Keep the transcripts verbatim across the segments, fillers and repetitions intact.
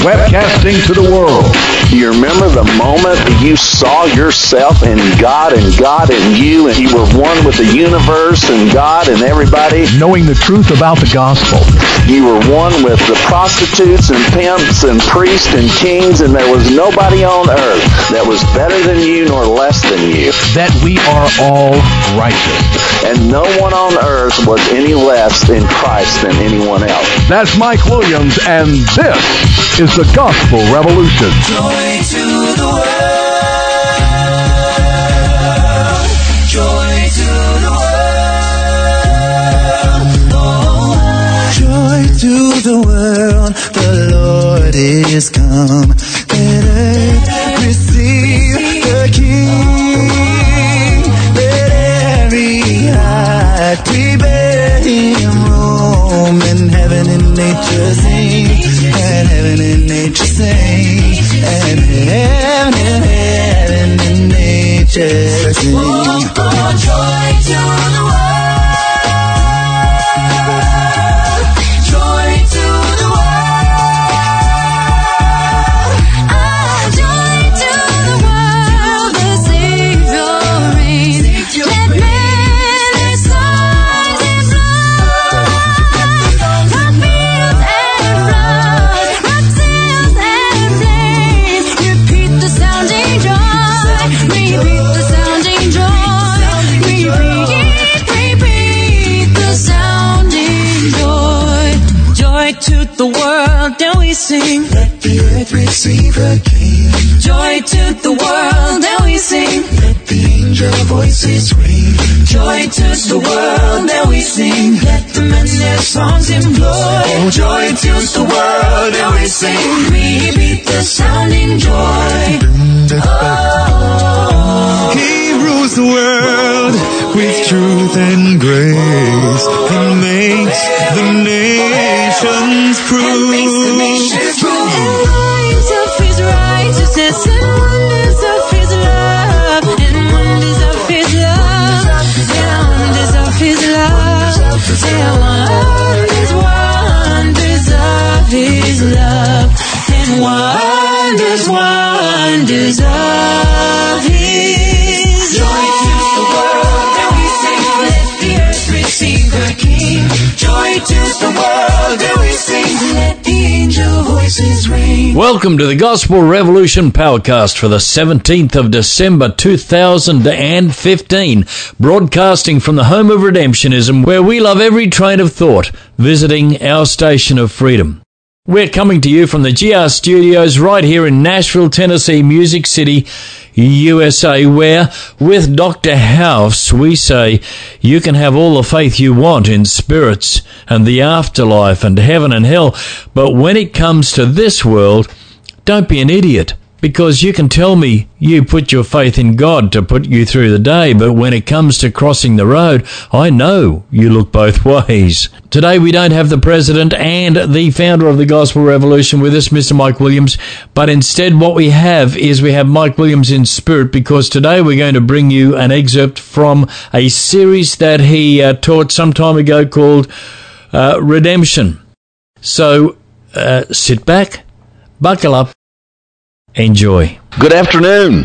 webcasting to the world. Do you remember the moment that you saw yourself in God and God in you, and you were one with the universe and God and everybody? Knowing the truth about the gospel. You were one with the prostitutes and pimps and priests and kings, and there was nobody on earth that was better than you nor less than you. That we are all righteous. And no one on earth was any less in Christ than anyone else. That's Mike Williams, and this is the Gospel Revolution. Joy to the world. Joy to the world. Oh, joy to the world. The Lord is come. Let earth receive the King. Let every heart prepare Him room. And heaven and nature sing. And heaven and nature sing. And heaven and heaven and nature sing. Oh, oh, joy to the world. Joy to the world. Ah, joy to the world. The Savior reigns. Let men their songs in blood. Rock fields and floods. Rock sails and flames. Repeat the sounding joy. Repeat the sounding joy. Repeat, repeat the sounding joy. Joy to the world, and we sing. Let the earth receive her King. Joy to the world, and we sing. Let the angel voices ring. Joy to the world, and we sing. Let the men their songs employ. Joy to the world, and we sing. Repeat the sounding joy. Oh. He rules the world with truth and grace. He makes the nations prove. And lines of His righteousness and wonders of His love. And wonders of His love. And wonders of His love. And wonders, wonders of His love. And wonders, wonders of His joy to the world, and we sing. Let the earth receive her King. Joy to the world, and we sing. Let the angel voices ring. Welcome to the Gospel Revolution Powercast for the seventeenth of December two thousand fifteen, broadcasting from the home of Redemptionism, where we love every train of thought, visiting our station of freedom. We're coming to you from the G R Studios right here in Nashville, Tennessee, Music City, U S A, where, with Doctor House, we say you can have all the faith you want in spirits and the afterlife and heaven and hell, but when it comes to this world, don't be an idiot. Because you can tell me you put your faith in God to put you through the day, but when it comes to crossing the road, I know you look both ways. Today we don't have the president and the founder of the Gospel Revolution with us, Mister Mike Williams, but instead what we have is we have Mike Williams in spirit, because today we're going to bring you an excerpt from a series that he uh, taught some time ago called uh, Redemption. So uh, sit back, buckle up, enjoy. Good afternoon.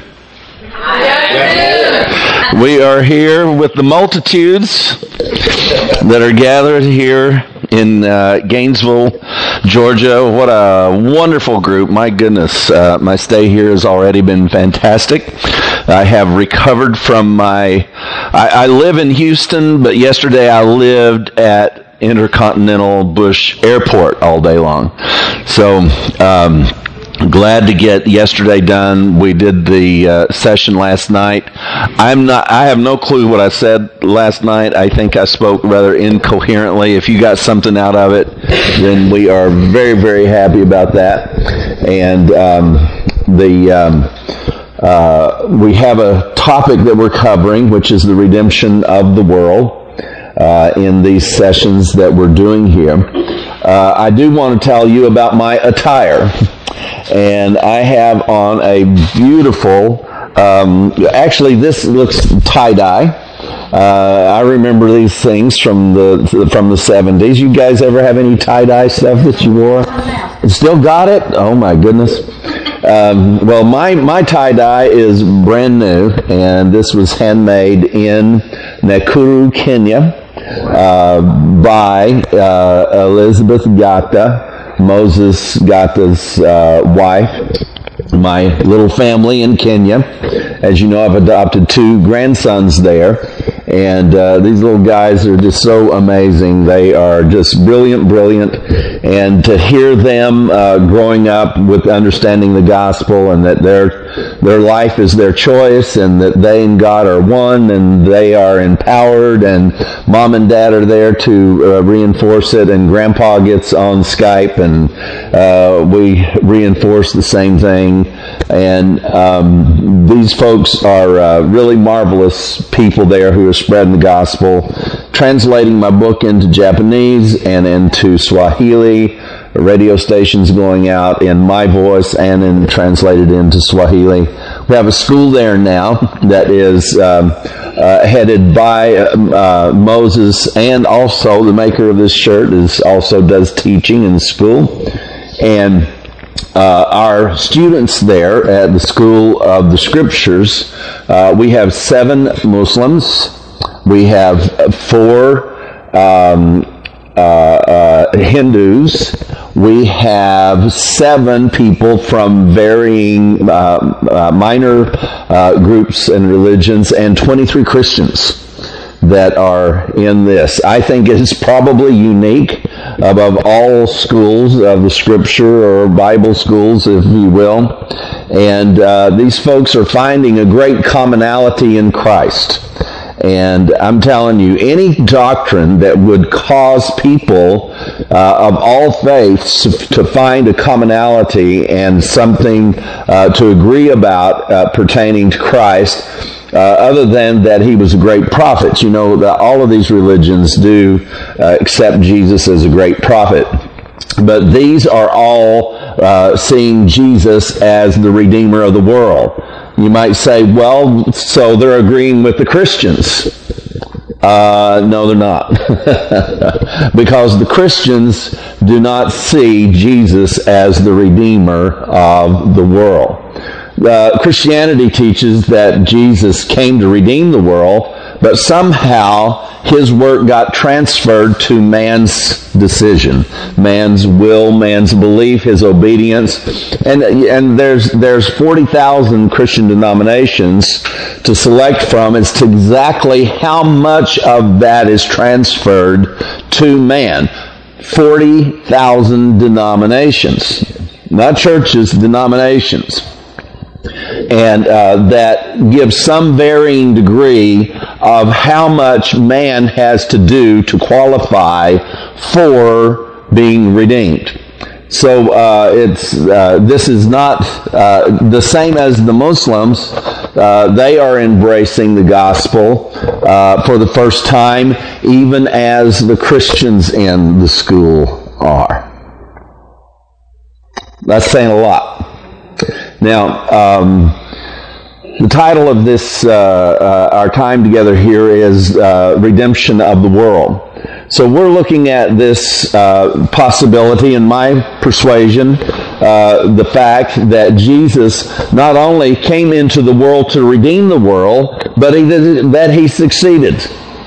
We are here with the multitudes that are gathered here in uh, Gainesville, Georgia. What a wonderful group. My goodness, uh, my stay here has already been fantastic. I have recovered from my... I, I live in Houston, but yesterday I lived at Intercontinental Bush Airport all day long. So... Um, Glad to get yesterday done. We did the uh, session last night. I'm not. I have no clue what I said last night. I think I spoke rather incoherently. If you got something out of it, then we are very, very happy about that. And um, the um, uh, we have a topic that we're covering, which is the redemption of the world uh, in these sessions that we're doing here. Uh, I do want to tell you about my attire. And I have on a beautiful, um, actually this looks tie-dye, Uh, I remember these things from the from the seventies. You guys ever have any tie-dye stuff that you wore? Still got it? Oh my goodness. Um, well, my, my tie-dye is brand new, and this was handmade in Nakuru, Kenya, uh, by uh, Elizabeth Gata, Moses Gata's uh, wife. My little family in Kenya. As you know, I've adopted two grandsons there, and uh, these little guys are just so amazing. They are just brilliant, brilliant, and to hear them uh, growing up with understanding the gospel and that their their life is their choice and that they and God are one and they are empowered, and mom and dad are there to uh, reinforce it, and grandpa gets on Skype and uh, we reinforce the same thing. And um, these folks are uh, really marvelous people there who are spreading the gospel, translating my book into Japanese and into Swahili, radio stations going out in my voice and in translated into Swahili. We have a school there now that is um, uh, headed by uh, Moses, and also the maker of this shirt is also does teaching in the school. And Uh, our students there at the School of the Scriptures, uh, we have seven Muslims, we have four um, uh, uh, Hindus, we have seven people from varying uh, uh, minor uh, groups and religions, and twenty-three Christians that are in this. I think it's probably unique above all schools of the Scripture, or Bible schools, if you will. And uh, these folks are finding a great commonality in Christ. And I'm telling you, any doctrine that would cause people uh, of all faiths to find a commonality and something uh, to agree about uh, pertaining to Christ, Uh, other than that he was a great prophet. You know, that all of these religions do uh, accept Jesus as a great prophet. But these are all uh, seeing Jesus as the Redeemer of the world. You might say, well, so they're agreeing with the Christians. Uh, no, they're not. Because the Christians do not see Jesus as the Redeemer of the world. Uh, Christianity teaches that Jesus came to redeem the world, but somehow his work got transferred to man's decision, man's will, man's belief, his obedience. And and there's there's forty thousand Christian denominations to select from. It's to exactly how much of that is transferred to man. forty thousand denominations. Not churches, denominations. And uh, that gives some varying degree of how much man has to do to qualify for being redeemed. So uh, it's uh, this is not uh, the same as the Muslims. Uh, they are embracing the gospel uh, for the first time, even as the Christians in the school are. That's saying a lot. Now, um, the title of this, uh, uh, our time together here is uh, Redemption of the World. So we're looking at this uh, possibility, in my persuasion, uh, the fact that Jesus not only came into the world to redeem the world, but he, that he succeeded.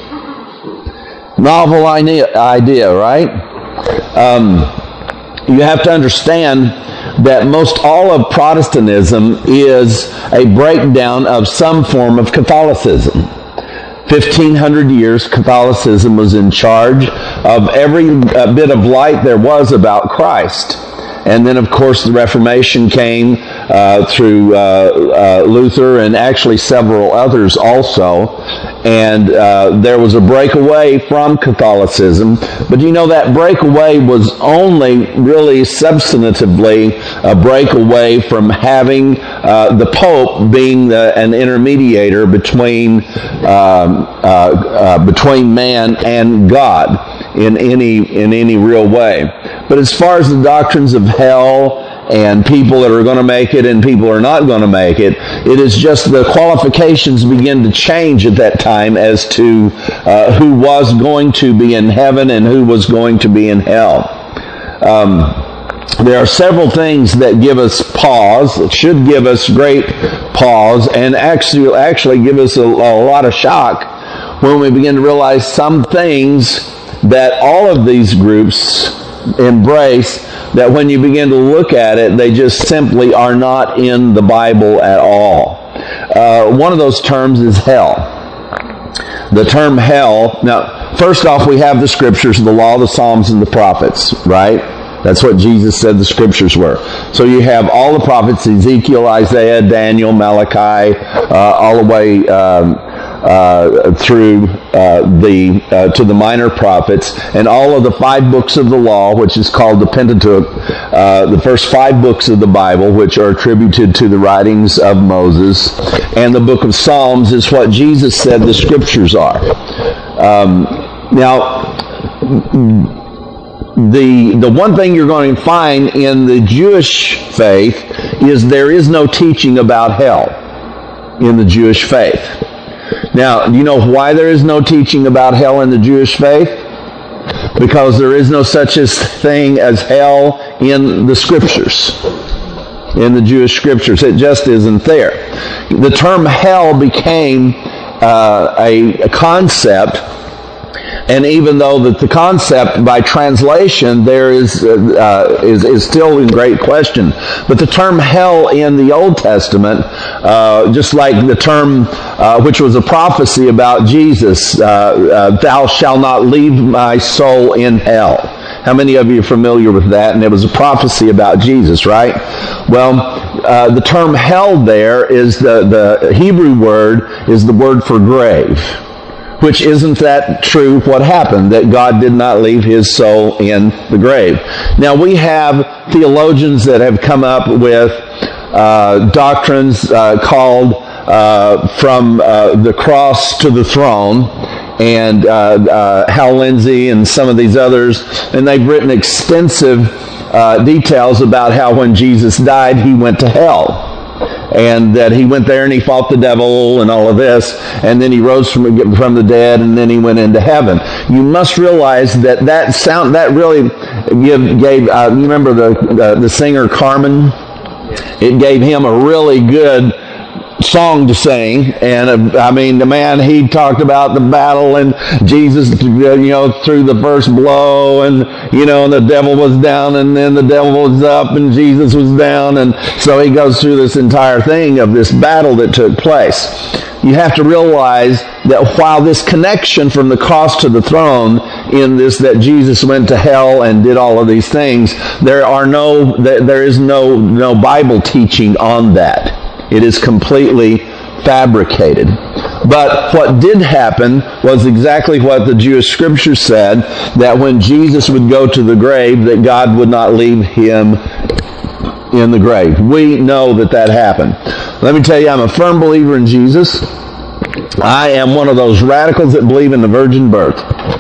Novel idea, right? Um, you have to understand that most all of Protestantism is a breakdown of some form of Catholicism. fifteen hundred years, Catholicism was in charge of every uh, bit of light there was about Christ. And then, of course, the Reformation came uh, through uh, uh, Luther and actually several others also. And uh, there was a breakaway from Catholicism. But you know, that breakaway was only really substantively a breakaway from having uh, the Pope being the, an intermediator between um, uh, uh, between man and God in any in any real way. But as far as the doctrines of hell and people that are going to make it and people are not going to make it. It is just the qualifications begin to change at that time as to uh, who was going to be in heaven and who was going to be in hell. Um, there are several things that give us pause, that should give us great pause, and actually actually give us a, a lot of shock when we begin to realize some things that all of these groups embrace, that when you begin to look at it, they just simply are not in the Bible at all. Uh, one of those terms is hell. The term hell, now, first off, we have the scriptures, the law, the Psalms, and the prophets, right? That's what Jesus said the scriptures were. So you have all the prophets, Ezekiel, Isaiah, Daniel, Malachi, uh, all the way um, uh, through uh, the uh, to the minor prophets, and all of the five books of the law, which is called the Pentateuch, uh, the first five books of the Bible, which are attributed to the writings of Moses, and the book of Psalms is what Jesus said the scriptures are. Um, now, The the one thing you're going to find in the Jewish faith is there is no teaching about hell in the Jewish faith. Now, do you know why there is no teaching about hell in the Jewish faith? Because there is no such a thing as hell in the scriptures, in the Jewish scriptures. It just isn't there. The term hell became uh, a, a concept. And even though that the concept by translation there is, uh, is is still in great question, but the term hell in the Old Testament, uh, just like the term uh, which was a prophecy about Jesus, uh, uh, "Thou shalt not leave my soul in hell." How many of you are familiar with that? And it was a prophecy about Jesus, right? Well, uh, the term hell there is the the Hebrew word is the word for grave. Which isn't that true what happened, that God did not leave his soul in the grave. Now we have theologians that have come up with uh, doctrines uh, called uh, from uh, the cross to the throne, and uh, uh, Hal Lindsey and some of these others, and they've written extensive uh, details about how when Jesus died, he went to hell. And that he went there and he fought the devil and all of this, and then he rose from from the dead, and then he went into heaven. You must realize that that sound that really give, gave. Uh, you remember the uh, the singer Carmen? It gave him a really good song to sing, and uh, I mean the man, he talked about the battle and Jesus, you know, threw the first blow, and you know, and the devil was down, and then the devil was up, and Jesus was down, and so he goes through this entire thing of this battle that took place. You have to realize that while this connection from the cross to the throne in this, that Jesus went to hell and did all of these things, there are no, there is no no Bible teaching on that. It is completely fabricated. But what did happen was exactly what the Jewish scripture said, that when Jesus would go to the grave, that God would not leave him in the grave. We know that that happened. Let me tell you, I'm a firm believer in Jesus. I am one of those radicals that believe in the virgin birth.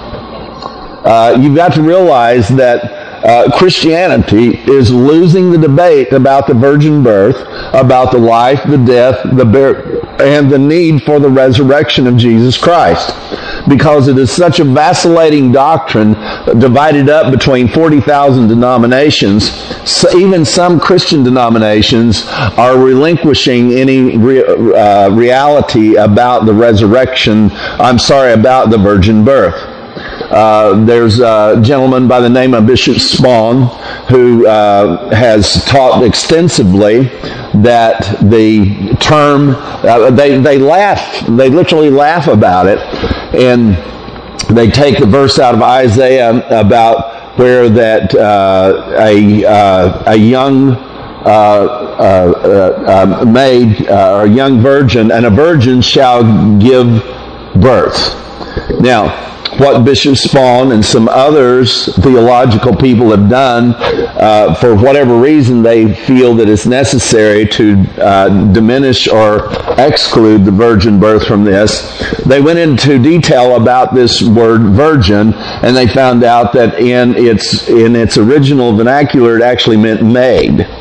Uh, you've got to realize that Uh, Christianity is losing the debate about the virgin birth, about the life, the death, the bur- and the need for the resurrection of Jesus Christ, because it is such a vacillating doctrine, divided up between forty thousand denominations. So even some Christian denominations are relinquishing any re- uh, reality about the resurrection, I'm sorry, about the virgin birth. Uh, there's a gentleman by the name of Bishop Spong who uh, has taught extensively that the term, uh, they, they laugh, they literally laugh about it, and they take the verse out of Isaiah about where that uh, a, uh, a young uh, uh, uh, maid uh, or a young virgin, and a virgin shall give birth. Now, what Bishop Spong and some others, theological people, have done, uh, for whatever reason they feel that it's necessary to uh, diminish or exclude the virgin birth from this, they went into detail about this word virgin, and they found out that in its in its original vernacular it actually meant maid.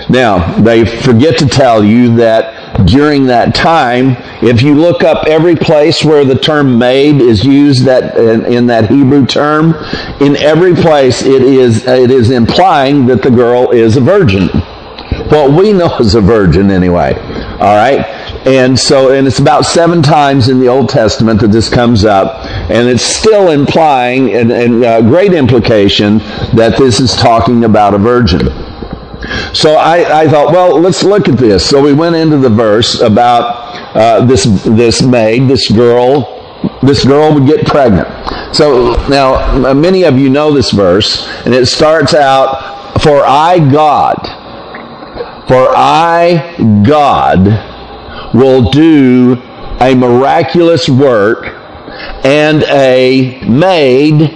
Now, they forget to tell you that during that time, if you look up every place where the term maid is used that in, in that Hebrew term, in every place it is it is implying that the girl is a virgin. What we know as a virgin anyway. All right? And so, and it's about seven times in the Old Testament that this comes up, and it's still implying, and, and uh, great implication, that this is talking about a virgin. So I, I thought, well, let's look at this. So we went into the verse about uh, this this maid, this girl, this girl would get pregnant. So now, many of you know this verse, and it starts out, "For I, God, for I, God, will do a miraculous work, and a maid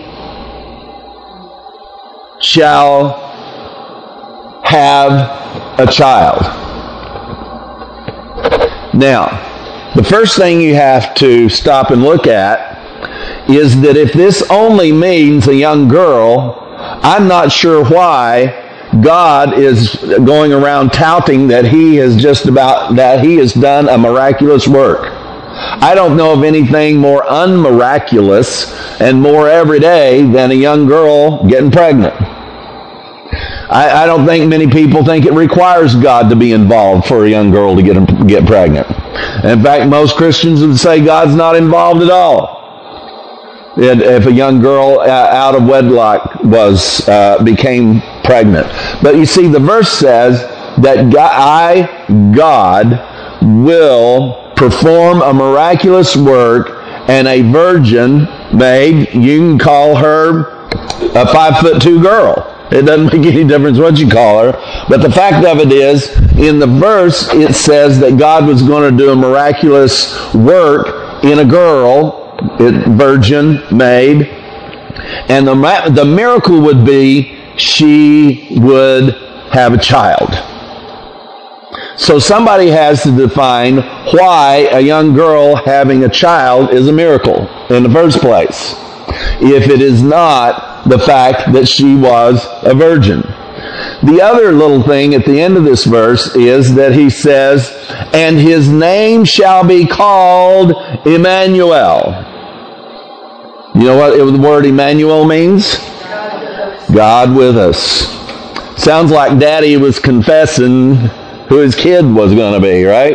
shall have a child." Now, the first thing you have to stop and look at is that if this only means a young girl, I'm not sure why God is going around touting that he has just about, that he has done a miraculous work. I don't know of anything more unmiraculous and more everyday than a young girl getting pregnant. I, I don't think many people think it requires God to be involved for a young girl to get get pregnant. In fact, most Christians would say God's not involved at all if a young girl out of wedlock was uh, became pregnant. But you see, the verse says that God, I, God, will perform a miraculous work, and a virgin maid, you can call her a five foot two girl. It doesn't make any difference what you call her. But the fact of it is, in the verse, it says that God was going to do a miraculous work in a girl, it, virgin maid, and the the miracle would be she would have a child. So somebody has to define why a young girl having a child is a miracle in the first place, if it is not the fact that she was a virgin. The other little thing at the end of this verse is that he says, "And his name shall be called Emmanuel." You know what the word Emmanuel means? God with us. Sounds like Daddy was confessing who his kid was going to be, right?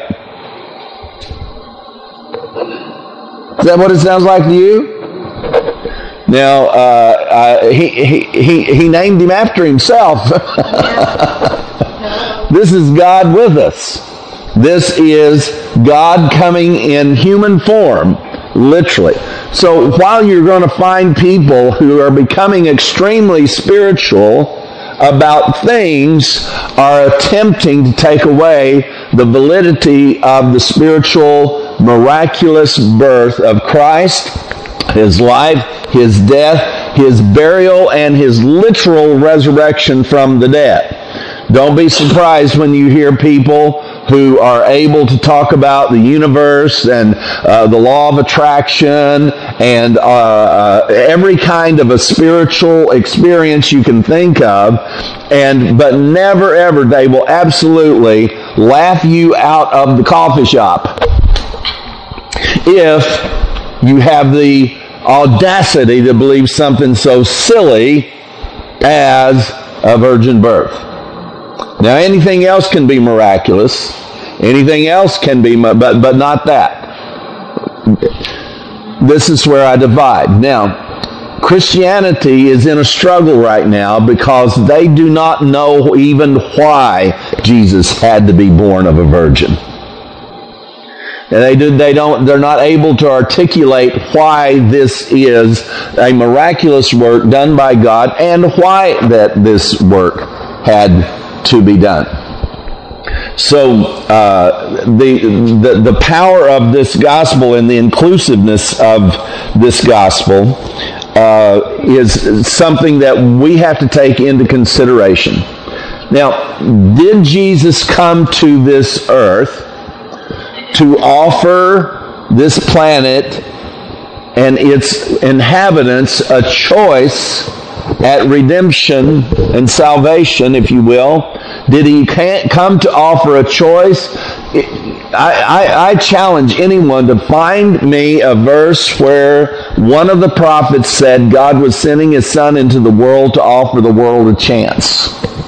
Is that what it sounds like to you? Now, uh, uh, he, he, he, he named him after himself. This is God with us. This is God coming in human form, literally. So while you're going to find people who are becoming extremely spiritual about things, are attempting to take away the validity of the spiritual, miraculous birth of Christ, his life, his death, his burial, and his literal resurrection from the dead. Don't be surprised when you hear people who are able to talk about the universe and uh, the law of attraction and uh, uh, every kind of a spiritual experience you can think of, and but never ever they will absolutely laugh you out of the coffee shop if you have the audacity to believe something so silly as a virgin birth. Now, anything else can be miraculous. Anything else can be, but but not that. This is where I divide. Now, Christianity is in a struggle right now because they do not know even why Jesus had to be born of a virgin. And they do, they don't, they're not able to articulate why this is a miraculous work done by God and why that this work had to be done. So uh, the, the the power of this gospel and the inclusiveness of this gospel uh, is something that we have to take into consideration. Now, did Jesus come to this earth to offer this planet and its inhabitants a choice at redemption and salvation, if you will? Did he can't come to offer a choice? I, I, I challenge anyone to find me a verse where one of the prophets said God was sending his son into the world to offer the world a chance.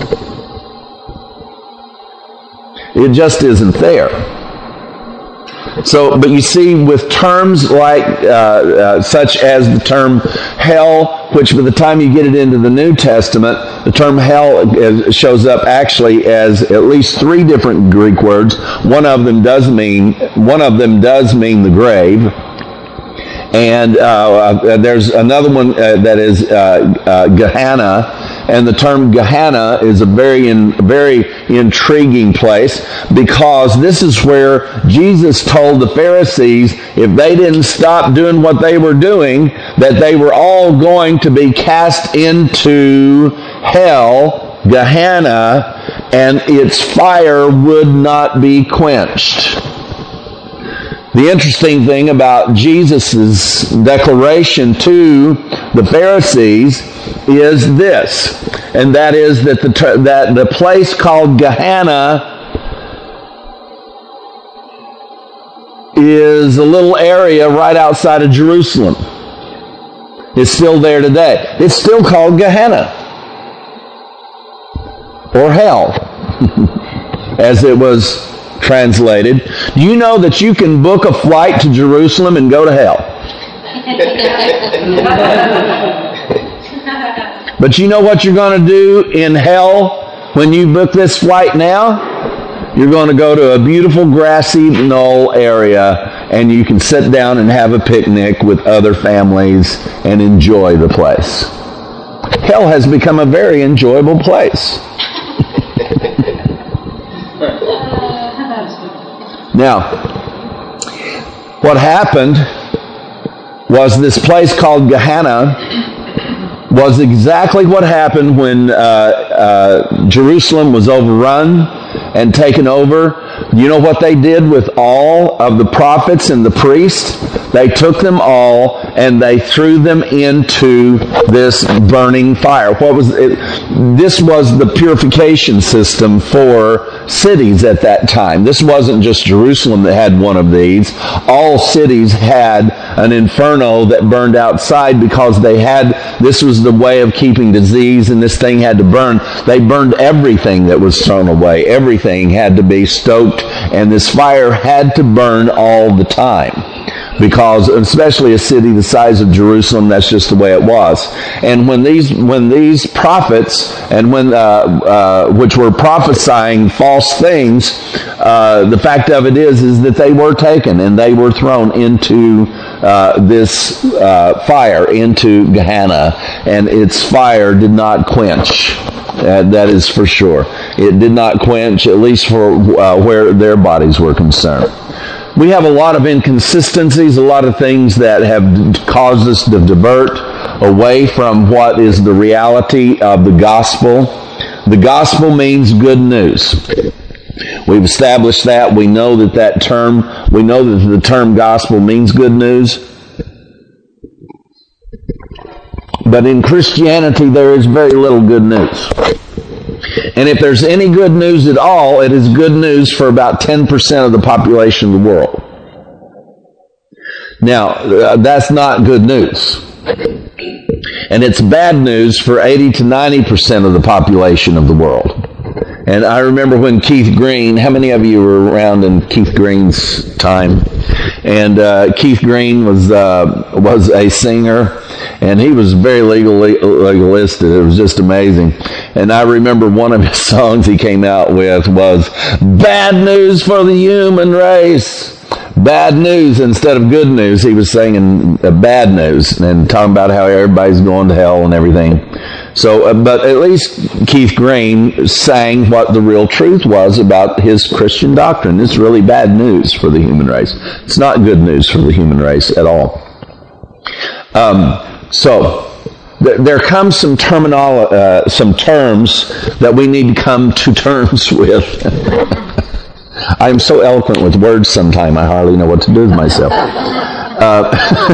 It just isn't there. So, but you see, with terms like, uh, uh, such as the term hell, which by the time you get it into the New Testament, the term hell is, shows up actually as at least three different Greek words. One of them does mean, one of them does mean the grave. And uh, uh, there's another one uh, that is uh, uh, Gehenna. And the term Gehenna is a very, in, very intriguing place, because this is where Jesus told the Pharisees if they didn't stop doing what they were doing, that they were all going to be cast into hell, Gehenna, and its fire would not be quenched. The interesting thing about Jesus' declaration to the Pharisees is this, and that is that the that the place called Gehenna is a little area right outside of Jerusalem. It's still there today. It's still called Gehenna, or hell, as it was translated. Do you know that you can book a flight to Jerusalem and go to hell? But you know what you're going to do in hell when you book this flight now? You're going to go to a beautiful grassy knoll area, and you can sit down and have a picnic with other families and enjoy the place. Hell has become a very enjoyable place. Now, what happened was this place called Gehenna was exactly what happened when uh, uh, Jerusalem was overrun and taken over. You know what they did with all of the prophets and the priests? They took them all and they threw them into this burning fire. What was it? This was the purification system for cities at that time. This wasn't just Jerusalem that had one of these. All cities had an inferno that burned outside, because they had, this was the way of keeping disease, and this thing had to burn. They burned everything that was thrown away. Everything had to be stoked, and this fire had to burn all the time. Because especially a city the size of Jerusalem, that's just the way it was. And when these when these prophets and when uh, uh, which were prophesying false things, uh, the fact of it is is that they were taken and they were thrown into uh, this uh, fire, into Gehenna, and its fire did not quench. Uh, that is for sure. It did not quench, at least for uh, where their bodies were concerned. We have a lot of inconsistencies, a lot of things that have caused us to divert away from what is the reality of the gospel. The gospel means good news. We've established that. We know that that term, we know that the term gospel means good news. But in Christianity, there is very little good news. And if there's any good news at all, it is good news for about ten percent of the population of the world. Now, uh, that's not good news. And it's bad news for eighty to ninety percent of the population of the world. And I remember when Keith Green, how many of you were around in Keith Green's time? And uh, Keith Green was uh, was a singer, and he was very legal, legalistic. It was just amazing. And I remember one of his songs he came out with was "Bad News for the Human Race." Bad news instead of good news. He was singing uh, bad news and talking about how everybody's going to hell and everything. So, uh, but at least Keith Green sang what the real truth was about his Christian doctrine. It's really bad news for the human race. It's not good news for the human race at all. Um, so, th- there comes some terminolo- uh, some terms that we need to come to terms with. I'm so eloquent with words sometimes I hardly know what to do with myself. Uh,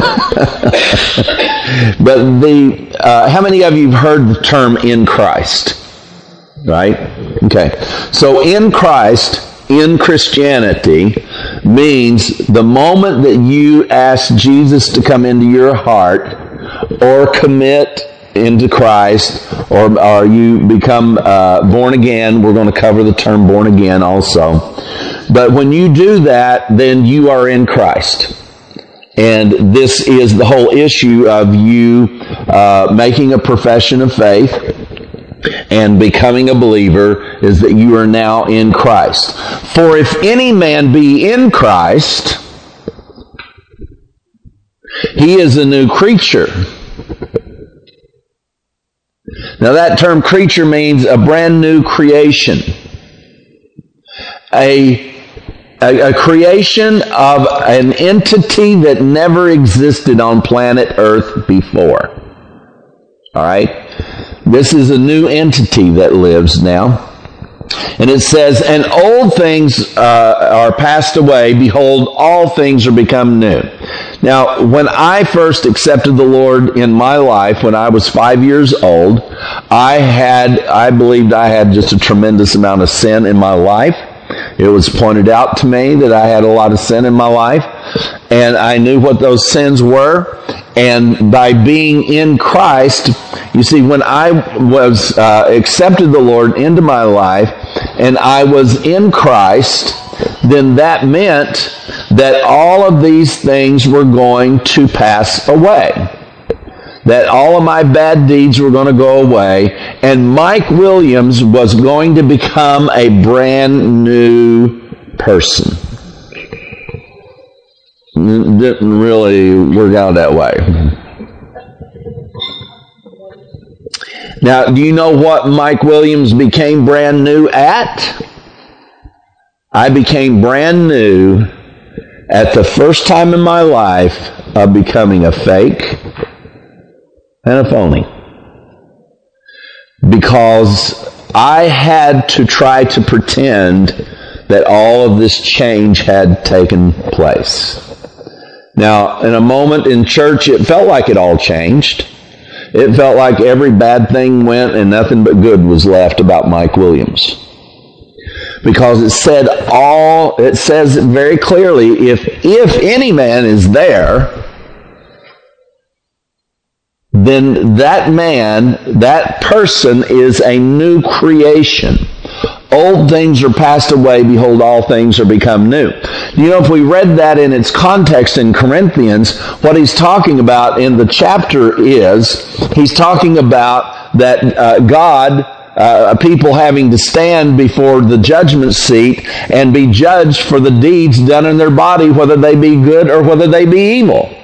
but the uh, how many of you have heard the term "in Christ"? Right? Okay. So in Christ, in Christianity, means the moment that you ask Jesus to come into your heart, or commit into Christ, or, or you become uh, born again. We're going to cover the term born again also. But when you do that, then you are in Christ. And this is the whole issue of you uh, making a profession of faith and becoming a believer, is that you are now in Christ. For if any man be in Christ, he is a new creature. Now that term creature means a brand new creation. A, a, a creation of an entity that never existed on planet Earth before. All right? This is a new entity that lives now. And it says, and old things uh, are passed away. Behold, all things are become new. Now, when I first accepted the Lord in my life, when I was five years old, I had, I believed I had just a tremendous amount of sin in my life. It was pointed out to me that I had a lot of sin in my life, and I knew what those sins were. And by being in Christ, you see, when I was uh, accepted the Lord into my life, and I was in Christ, then that meant that all of these things were going to pass away. That all of my bad deeds were going to go away, and Mike Williams was going to become a brand new person. It didn't really work out that way. Now, do you know what Mike Williams became brand new at? I became brand new at the first time in my life of becoming a fake and a phony. Because I had to try to pretend that all of this change had taken place. Now, in a moment in church, it felt like it all changed. It felt like every bad thing went and nothing but good was left about Mike Williams. Because it said all, it says very clearly, if, if any man is there, then that man, that person is a new creation. Old things are passed away, behold, all things are become new. You know, if we read that in its context in Corinthians, what he's talking about in the chapter is, he's talking about that uh, God, uh, people having to stand before the judgment seat and be judged for the deeds done in their body, whether they be good or whether they be evil.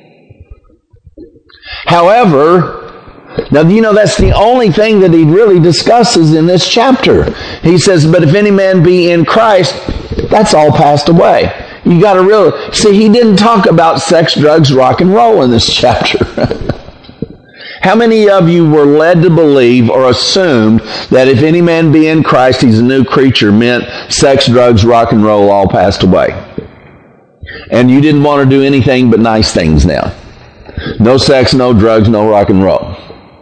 However, now, you know, that's the only thing that he really discusses in this chapter. He says, but if any man be in Christ, that's all passed away. You got to really, see, he didn't talk about sex, drugs, rock and roll in this chapter. How many of you were led to believe or assumed that if any man be in Christ, he's a new creature, meant sex, drugs, rock and roll all passed away? And you didn't want to do anything but nice things now. No sex, no drugs, no rock and roll.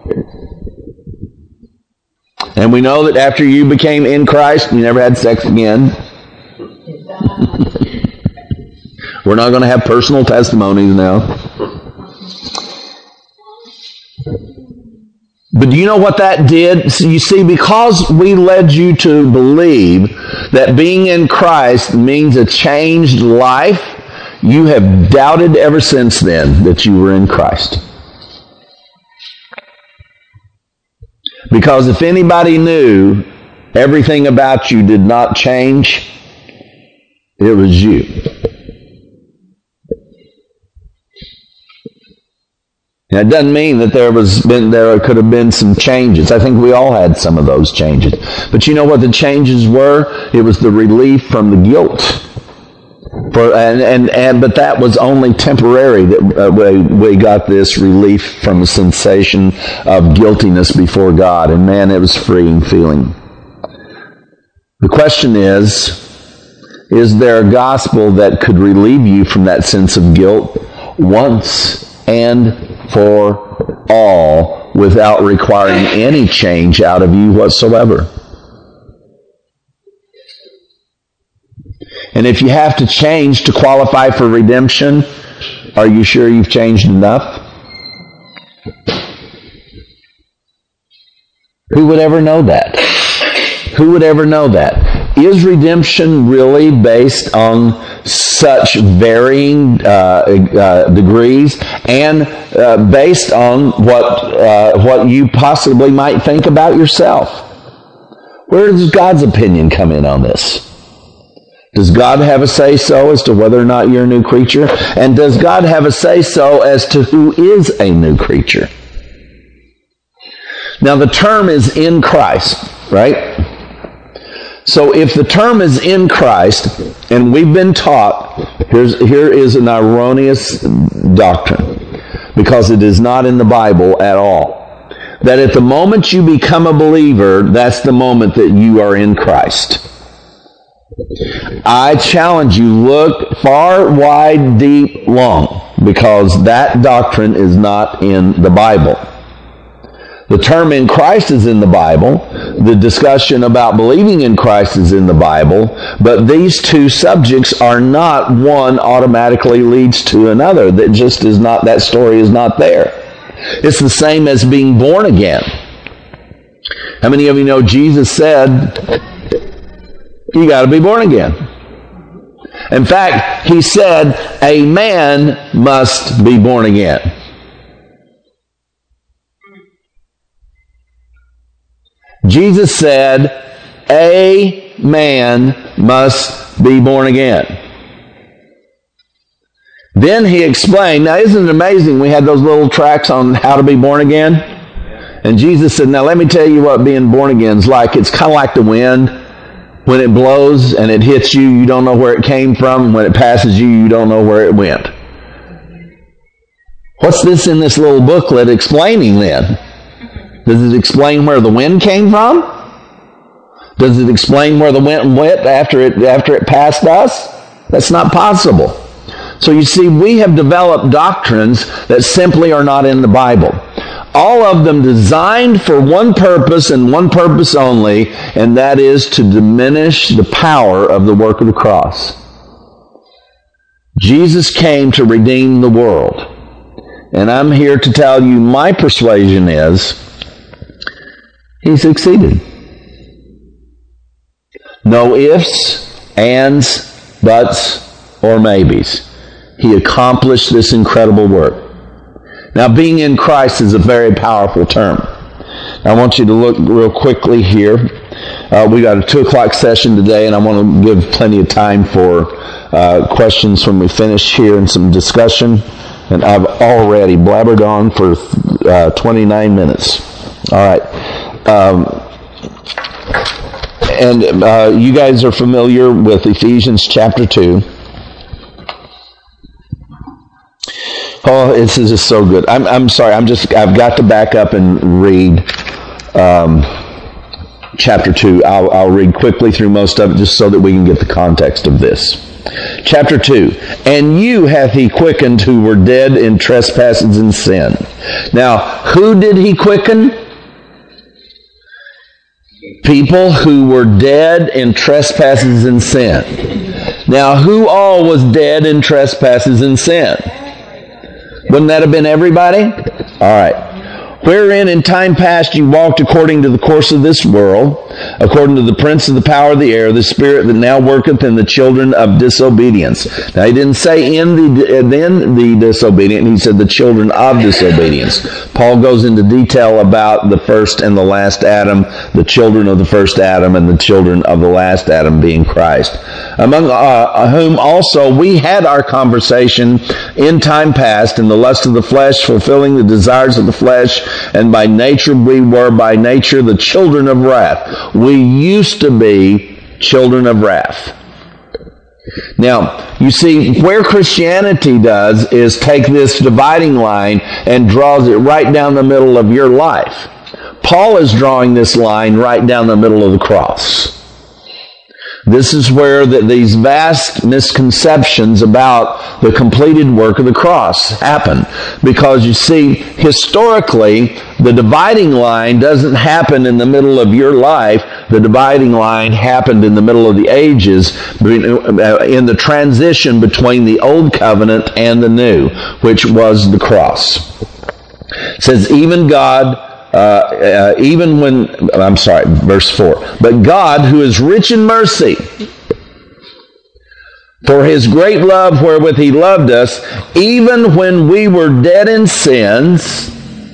And we know that after you became in Christ, you never had sex again. We're not going to have personal testimonies now. But do you know what that did? So you see, because we led you to believe that being in Christ means a changed life, you have doubted ever since then that you were in Christ. Because if anybody knew everything about you did not change, it was you. Now, it doesn't mean that there was been there could have been some changes. I think we all had some of those changes. But you know what the changes were? It was the relief from the guilt. For and and, and but that was only temporary. That uh, we, we got this relief from the sensation of guiltiness before God, and man, it was freeing feeling. The question is: is there a gospel that could relieve you from that sense of guilt? once and for all without requiring any change out of you whatsoever. And if you have to change to qualify for redemption, are you sure you've changed enough? Who would ever know that? Who would ever know that? Is redemption really based on such varying uh, uh, degrees and uh, based on what uh, what you possibly might think about yourself? Where does God's opinion come in on this? Does God have a say-so as to whether or not you're a new creature? And does God have a say-so as to who is a new creature? Now, the term is in Christ, right? So if the term is in Christ, and we've been taught, here's, here is an erroneous doctrine, because it is not in the Bible at all, that at the moment you become a believer, that's the moment that you are in Christ. I challenge you, look far, wide, deep, long, because that doctrine is not in the Bible. The term in Christ is in the Bible. The discussion about believing in Christ is in the Bible. But these two subjects are not one automatically leads to another. That just is not, that story is not there. It's the same as being born again. How many of you know Jesus said, you got to be born again? In fact, he said, a man must be born again. Jesus said, a man must be born again. Then he explained, now isn't it amazing we had those little tracts on how to be born again? And Jesus said, now let me tell you what being born again is like. It's kind of like the wind. When it blows and it hits you, you don't know where it came from. When it passes you, you don't know where it went. What's this in this little booklet explaining then? Does it explain where the wind came from? Does it explain where the wind went after it, after it passed us? That's not possible. So you see, we have developed doctrines that simply are not in the Bible. All of them designed for one purpose and one purpose only, and that is to diminish the power of the work of the cross. Jesus came to redeem the world. And I'm here to tell you my persuasion is he succeeded. No ifs, ands, buts, or maybes. He accomplished this incredible work. Now, being in Christ is a very powerful term. I want you to look real quickly here. Uh, we got a two o'clock session today, and I want to give plenty of time for uh, questions when we finish here and some discussion. And I've already blabbered on for uh, twenty-nine minutes. All right. Um, and uh, you guys are familiar with Ephesians chapter two. Oh, this is just so good. I'm I'm sorry. I'm just I've got to back up and read um, chapter two. I'll I'll read quickly through most of it just so that we can get the context of this. Chapter two. And you hath he quickened who were dead in trespasses and sin. Now, who did he quicken? People who were dead in trespasses and sin. Now, who all was dead in trespasses and sin? Wouldn't that have been everybody? All right. Wherein in time past you walked according to the course of this world, according to the prince of the power of the air, the spirit that now worketh in the children of disobedience. Now he didn't say in the then the disobedient, he said the children of disobedience. Paul goes into detail about the first and the last Adam, the children of the first Adam, and the children of the last Adam being Christ. Among uh, whom also we had our conversation in time past in the lust of the flesh, fulfilling the desires of the flesh, and by nature we were by nature the children of wrath. We used to be children of wrath. Now, you see, where Christianity does is take this dividing line and draws it right down the middle of your life. Paul is drawing this line right down the middle of the cross. This is where the, these vast misconceptions about the completed work of the cross happen. Because you see, historically, the dividing line doesn't happen in the middle of your life. The dividing line happened in the middle of the ages, in the transition between the old covenant and the new, which was the cross. It says, even God... Uh, uh, even when, I'm sorry, verse four. But God, who is rich in mercy, for his great love wherewith he loved us, even when we were dead in sins,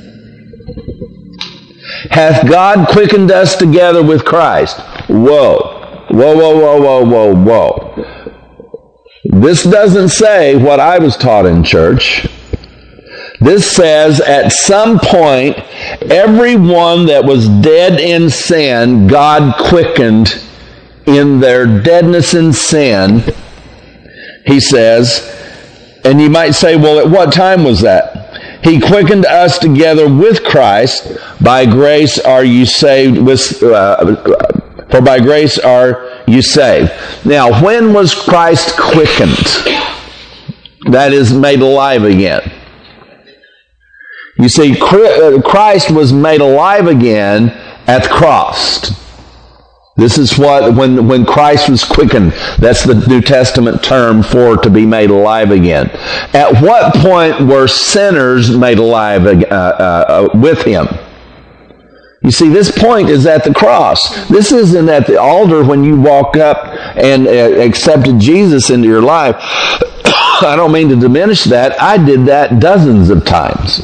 hath God quickened us together with Christ. Whoa. Whoa, whoa, whoa, whoa, whoa, whoa. This doesn't say what I was taught in church. This says at some point, everyone that was dead in sin, God quickened in their deadness in sin, he says. And you might say, well, at what time was that? He quickened us together with Christ. By grace are you saved, with, uh, for by grace are you saved. Now, when was Christ quickened? That is, made alive again. You see, Christ was made alive again at the cross. This is what, when, when Christ was quickened, that's the New Testament term for to be made alive again. At what point were sinners made alive uh, uh, with him? You see, this point is at the cross. This isn't at the altar when you walk up and uh, accepted Jesus into your life. I don't mean to diminish that. I did that dozens of times.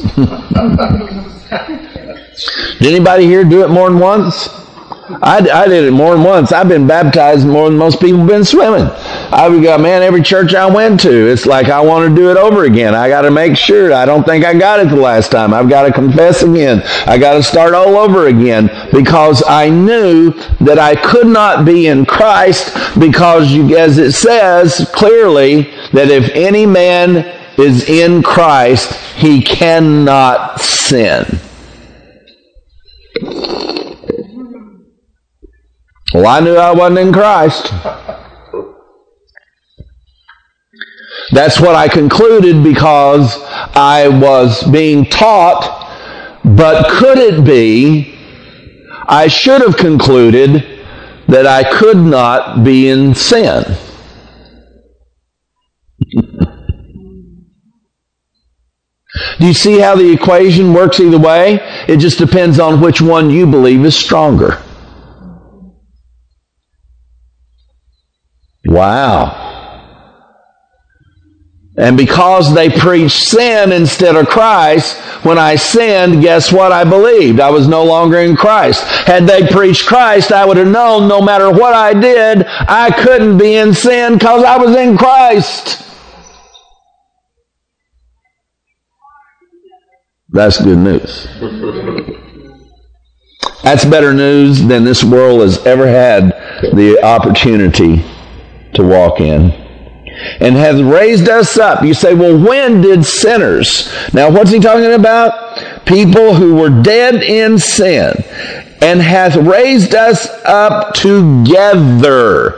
Did anybody here do it more than once? I, I did it more than once. I've been baptized more than most people have been swimming. I would go, man, every church I went to, it's like I want to do it over again. I got to make sure. I don't think I got it the last time. I've got to confess again. I got to start all over again, because I knew that I could not be in Christ, because you, as it says clearly, that if any man is in Christ, he cannot sin. Well, I knew I wasn't in Christ. That's what I concluded, because I was being taught, but could it be, I should have concluded that I could not be in sin. Do you see how the equation works either way? It just depends on which one you believe is stronger. Wow. And because they preached sin instead of Christ, when I sinned, guess what I believed? I was no longer in Christ. Had they preached Christ, I would have known no matter what I did, I couldn't be in sin because I was in Christ. That's good news. That's better news than this world has ever had the opportunity to walk in. And has raised us up. You say, well, when did sinners? Now, what's he talking about? People who were dead in sin. And hath raised us up together.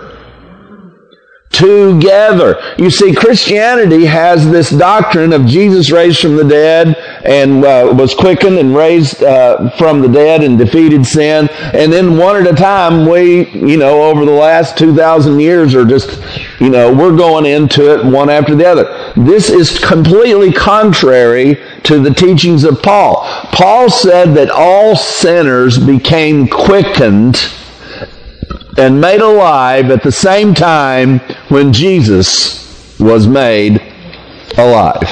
Together. You see, Christianity has this doctrine of Jesus raised from the dead and uh, was quickened and raised uh, from the dead and defeated sin. And then one at a time, we, you know, over the last two thousand years are just, you know, we're going into it one after the other. This is completely contrary to the teachings of Paul. Paul said that all sinners became quickened and made alive at the same time when Jesus was made alive.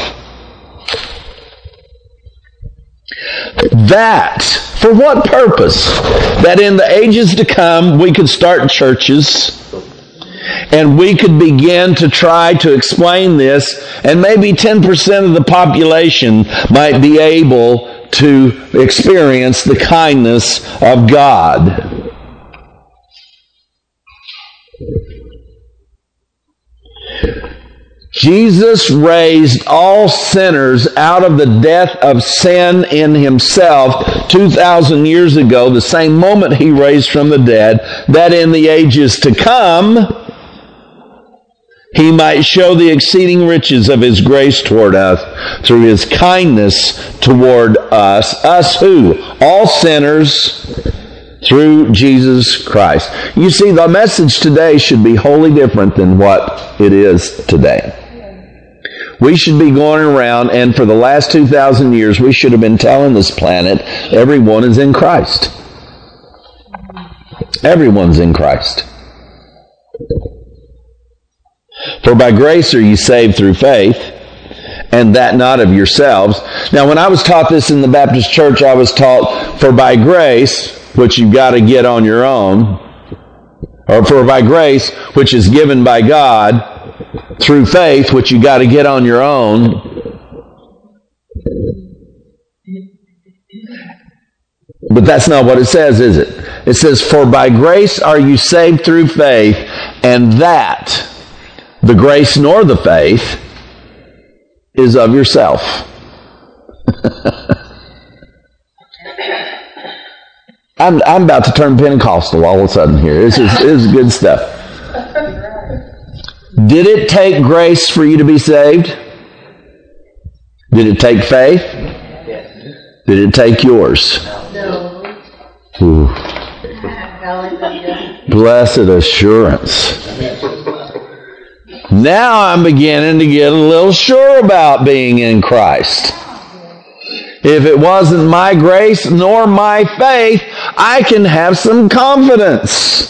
That, for what purpose? That in the ages to come we could start churches and we could begin to try to explain this, and maybe ten percent of the population might be able to experience the kindness of God. Jesus raised all sinners out of the death of sin in himself two thousand years ago, the same moment he raised from the dead, that in the ages to come, he might show the exceeding riches of his grace toward us through his kindness toward us. Us who? All sinners through Jesus Christ. You see, the message today should be wholly different than what it is today. We should be going around, and for the last two thousand years, we should have been telling this planet, everyone is in Christ. Everyone's in Christ. For by grace are you saved through faith, and that not of yourselves. Now, when I was taught this in the Baptist church, I was taught, for by grace, which you've got to get on your own, or for by grace, which is given by God, through faith, which you got to get on your own. But that's not what it says, is it? It says, for by grace are you saved through faith, and that, the grace nor the faith, is of yourself. I'm, I'm about to turn Pentecostal all of a sudden here. This is, this is good stuff. Did it take grace for you to be saved? Did it take faith? Did it take yours? No. Ooh. Blessed assurance. Now I'm beginning to get a little sure about being in Christ. If it wasn't my grace nor my faith, I can have some confidence.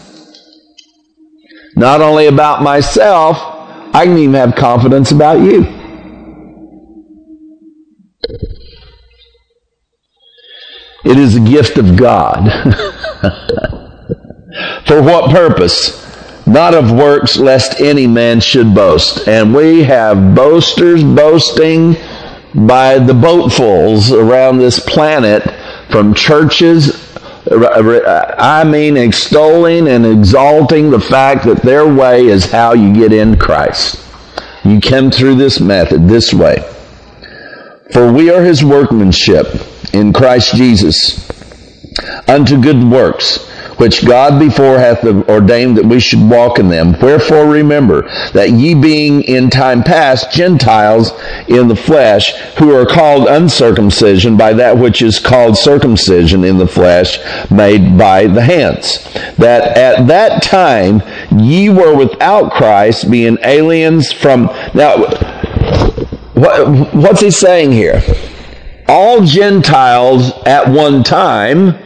Not only about myself, I can even have confidence about you. It is a gift of God. For what purpose? Not of works, lest any man should boast. And we have boasters boasting by the boatfuls around this planet, from churches, I mean extolling and exalting the fact that their way is how you get in Christ. You come through this method, this way. For we are his workmanship in Christ Jesus, unto good works, which God before hath ordained that we should walk in them. Wherefore remember that ye being in time past Gentiles in the flesh, who are called uncircumcision by that which is called circumcision in the flesh, made by the hands, that at that time ye were without Christ, being aliens from... Now, what, what's he saying here? All Gentiles at one time...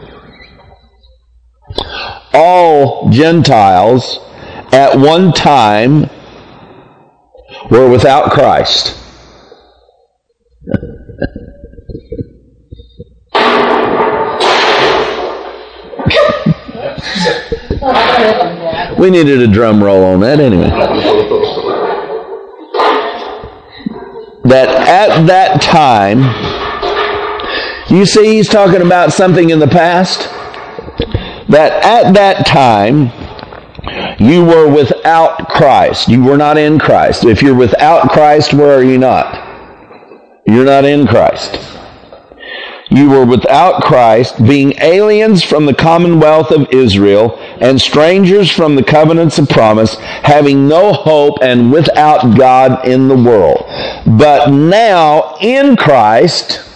All Gentiles at one time were without Christ. We needed a drum roll on that anyway. That at that time, you see, he's talking about something in the past. That at that time, you were without Christ. You were not in Christ. If you're without Christ, where are you not? You're not in Christ. You were without Christ, being aliens from the commonwealth of Israel, and strangers from the covenants of promise, having no hope and without God in the world. But now in Christ,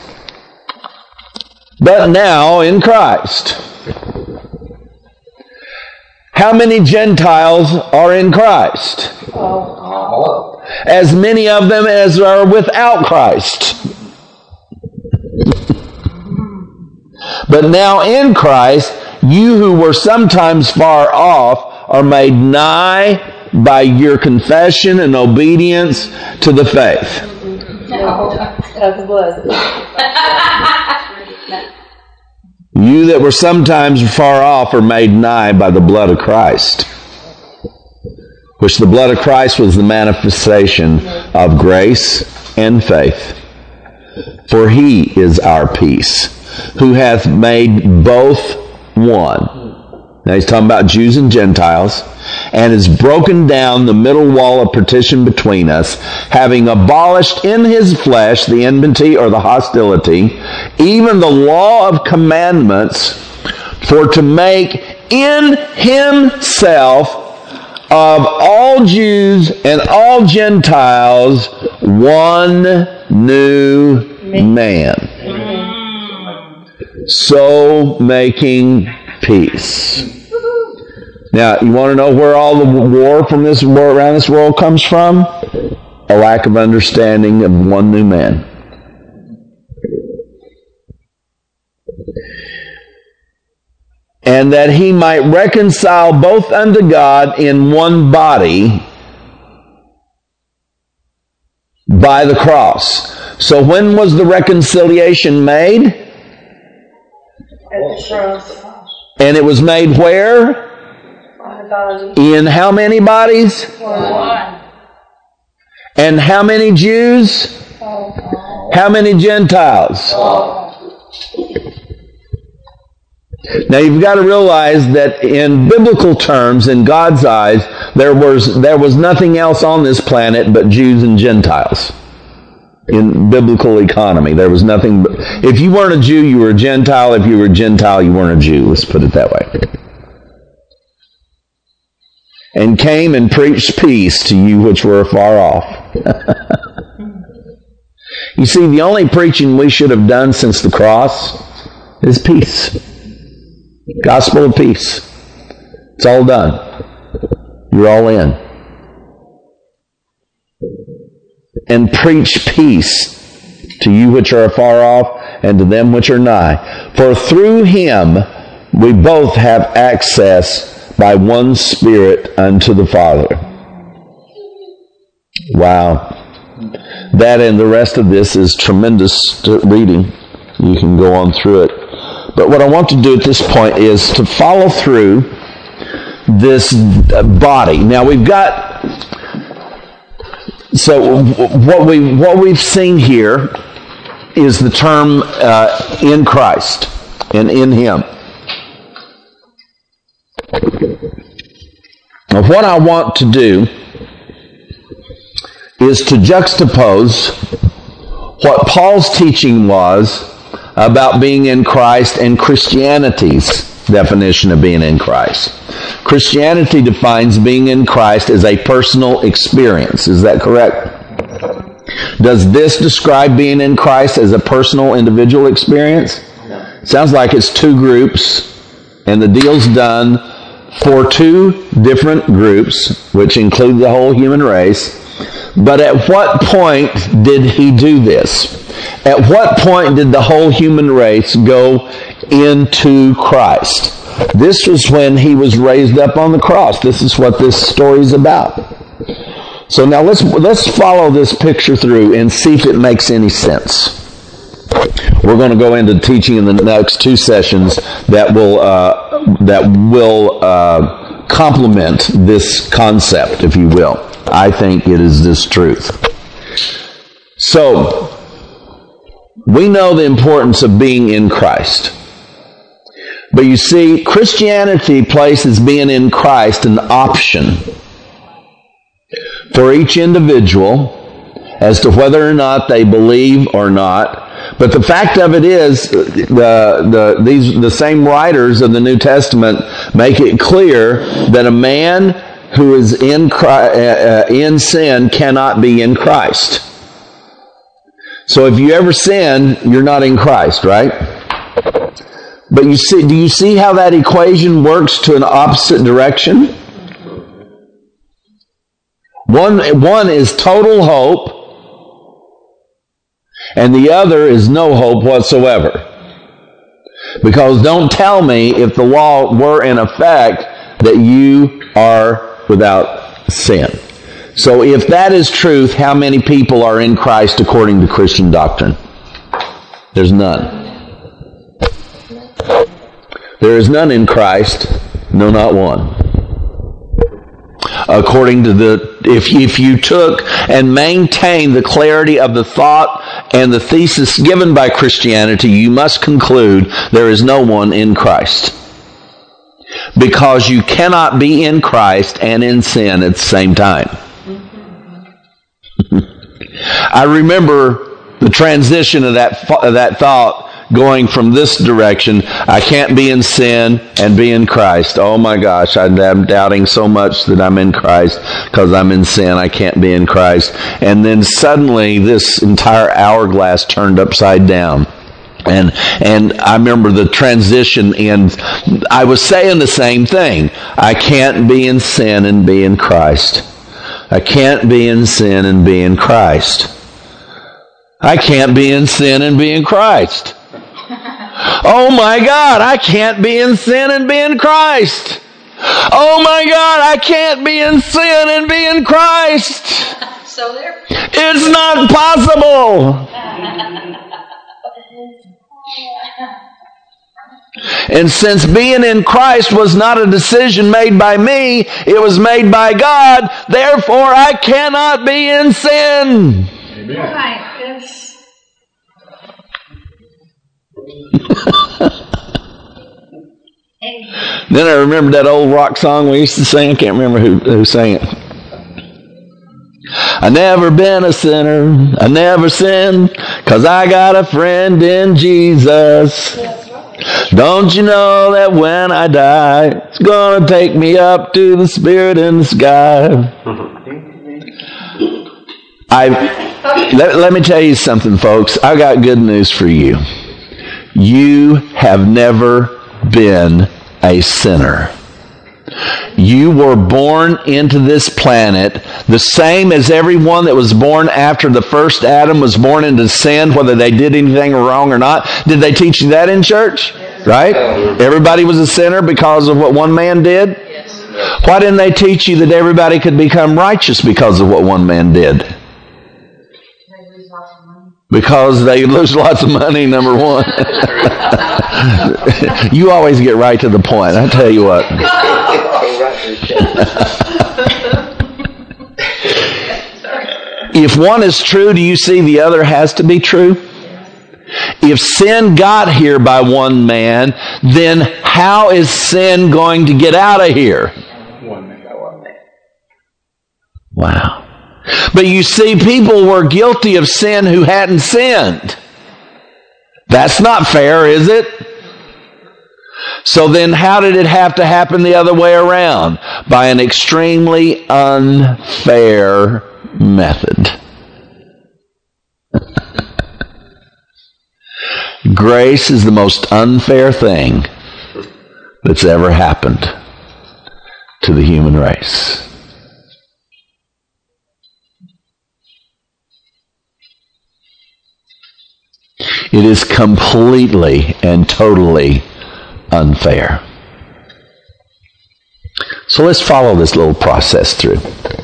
but now in Christ. How many Gentiles are in Christ? As many of them as are without Christ. But now in Christ, you who were sometimes far off are made nigh by your confession and obedience to the faith. You that were sometimes far off are made nigh by the blood of Christ, which the blood of Christ was the manifestation of grace and faith. For he is our peace, who hath made both one. Now he's talking about Jews and Gentiles, and has broken down the middle wall of partition between us, having abolished in his flesh the enmity or the hostility, even the law of commandments, for to make in himself of all Jews and all Gentiles one new man, so making peace. Now, you want to know where all the war from this war around this world comes from? A lack of understanding of one new man. And that he might reconcile both unto God in one body by the cross. So when was the reconciliation made? At the cross. And it was made where? In how many bodies? One. And how many Jews? How many Gentiles? Now you've got to realize that in biblical terms, in God's eyes, there was there was nothing else on this planet but Jews and Gentiles. In biblical economy, there was nothing but, if you weren't a Jew, you were a Gentile. If you were a Gentile, you weren't a Jew. Let's put it that way. And came and preached peace to you which were afar off. You see, the only preaching we should have done since the cross is peace. Gospel of peace. It's all done. You're all in. And preach peace to you which are afar off and to them which are nigh. For through him we both have access by one Spirit unto the Father. Wow. That and the rest of this is tremendous reading. You can go on through it. But what I want to do at this point is to follow through this body. Now we've got, so what we what we've seen here is the term uh, in Christ and in Him. Now what I want to do is to juxtapose what Paul's teaching was about being in Christ and Christianity's definition of being in Christ. Christianity defines being in Christ as a personal experience. Is that correct? Does this describe being in Christ as a personal, individual experience? Sounds like it's two groups, and the deal's done for two different groups, which include the whole human race. But at what point did he do this? At what point did the whole human race go into Christ? This was when he was raised up on the cross. This is what this story is about. So now let's let's follow this picture through and see if it makes any sense. We're going to go into teaching in the next two sessions that will uh, that will uh, complement this concept, if you will. I think it is this truth. So, we know the importance of being in Christ. But you see, Christianity places being in Christ an option for each individual as to whether or not they believe or not. But the fact of it is, the the these the same writers of the New Testament make it clear that a man who is in uh, in sin cannot be in Christ. So if you ever sin, you're not in Christ, right? But you see, do you see how that equation works to an opposite direction? One one is total hope, and the other is no hope whatsoever. Because don't tell me, if the law were in effect, that you are without sin. So if that is truth, how many people are in Christ according to Christian doctrine? There's none. There is none in Christ, no, not one. According to the, if, if you took and maintained the clarity of the thought and the thesis given by Christianity, you must conclude there is no one in Christ. because you cannot be in Christ and in sin at the same time. I remember the transition of that of that thought going from this direction. I can't be in sin and be in Christ. Oh my gosh, I'm doubting so much that I'm in Christ because I'm in sin. I can't be in Christ. And then suddenly this entire hourglass turned upside down. And and I remember the transition in, I was saying the same thing. I can't be in sin and be in Christ. I can't be in sin and be in Christ. I can't be in sin and be in Christ. Oh my God, I can't be in sin and be in Christ. Oh my God, I can't be in sin and be in Christ. So there. It's not possible. And since being in Christ was not a decision made by me, it was made by God, therefore I cannot be in sin. Right. Yes. Then I remembered that old rock song we used to sing. I can't remember who, who sang it. I never been a sinner. I never sinned, 'cause I got a friend in Jesus. Don't you know that when I die, it's gonna take me up to the Spirit in the sky? I let, let me tell you something, folks. I got good news for you. You have never been a sinner. You were born into this planet the same as everyone that was born after the first Adam was born into sin, whether they did anything wrong or not. Did they teach you that in church? Right? Everybody was a sinner because of what one man did? Why didn't they teach you that everybody could become righteous because of what one man did? Because they lose lots of money, number one. You always get right to the point. I tell you what. If one is true, do you see the other has to be true? If sin got here by one man, then how is sin going to get out of here? Wow. But you see, people were guilty of sin who hadn't sinned. That's not fair, is it? So then how did it have to happen the other way around? By an extremely unfair method. Grace is the most unfair thing that's ever happened to the human race. It is completely and totally unfair. So let's follow this little process through.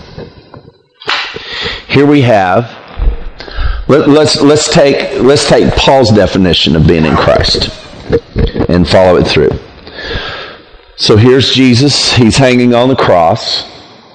Here we have, let, let's let's take let's take Paul's definition of being in Christ and follow it through. So here's Jesus, he's hanging on the cross,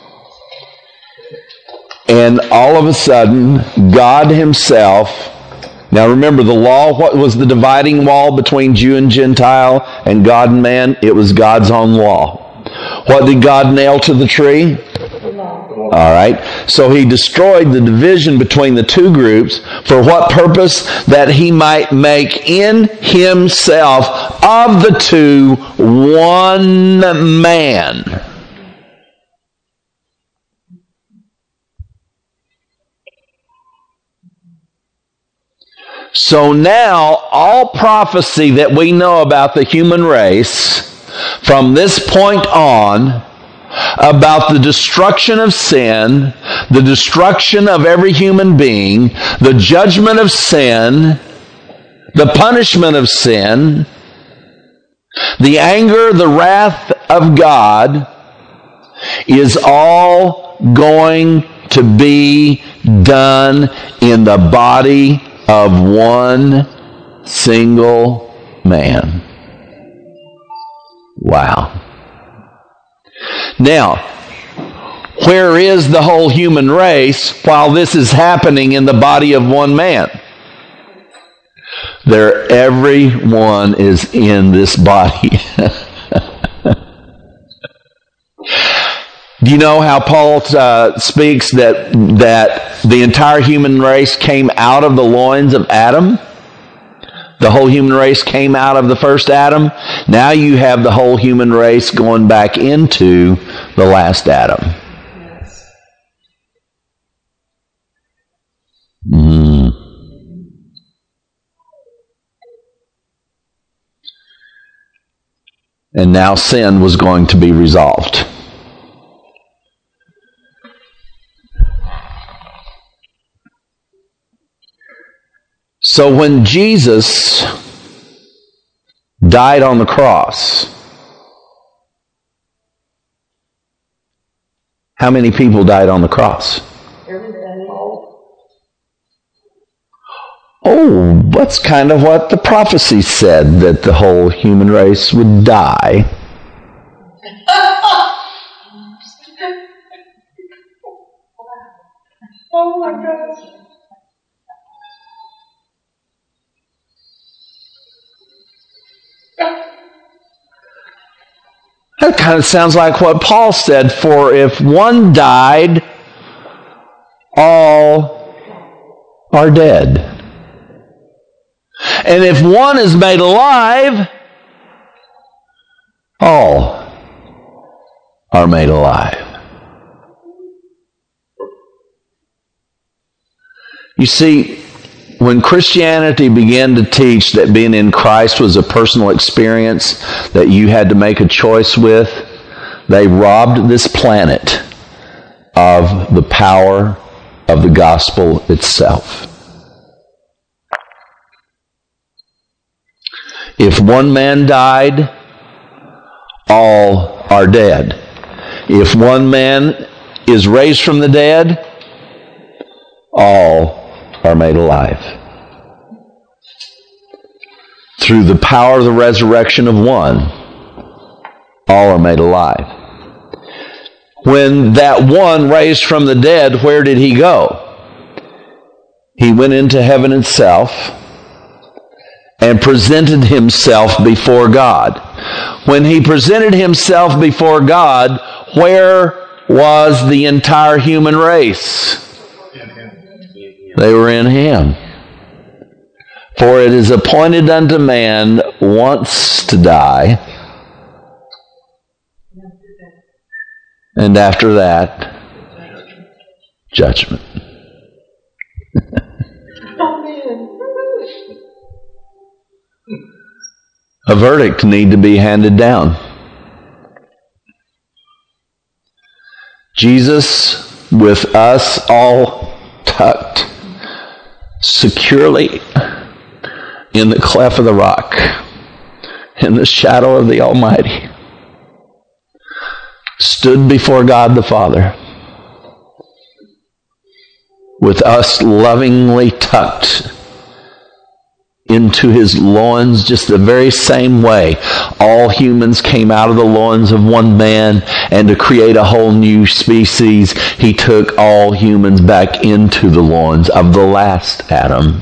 and all of a sudden, God himself. Now remember, the law, what was the dividing wall between Jew and Gentile and God and man? It was God's own law. What did God nail to the tree? All right. So he destroyed the division between the two groups. For what purpose? That he might make in himself of the two one man. So now, all prophecy that we know about the human race, from this point on, about the destruction of sin, the destruction of every human being, the judgment of sin, the punishment of sin, the anger, the wrath of God, is all going to be done in the body of one single man. Wow. Now, where is the whole human race while this is happening in the body of one man? There, everyone is in this body. Do you know how Paul uh, speaks that that the entire human race came out of the loins of Adam? The whole human race came out of the first Adam. Now you have the whole human race going back into the last Adam. Mm. And now sin was going to be resolved. So when Jesus died on the cross, how many people died on the cross? Oh, that's kind of what the prophecy said, that the whole human race would die. Oh my gosh. That kind of sounds like what Paul said, for if one died, all are dead. And if one is made alive, all are made alive. You see, when Christianity began to teach that being in Christ was a personal experience that you had to make a choice with, they robbed this planet of the power of the gospel itself. If one man died, all are dead. If one man is raised from the dead, all are made alive. Through the power of the resurrection of one, all are made alive. When that one raised from the dead, where did he go? He went into heaven itself and presented himself before God. When he presented himself before God, where was the entire human race? They were in him. For it is appointed unto man once to die, and after that, judgment. A verdict need to be handed down. Jesus, with us all tucked securely in the cleft of the rock, in the shadow of the Almighty, stood before God the Father, with us lovingly tucked into his loins, just the very same way all humans came out of the loins of one man, and to create a whole new species, he took all humans back into the loins of the last Adam.